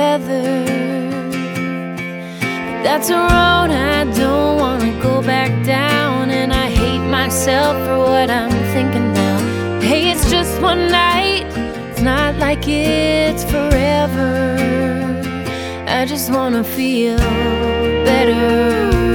together. But that's a road I don't wanna go back down, and I hate myself for what I'm thinking now. Hey, it's just one night, it's not like it's forever. I just wanna feel better.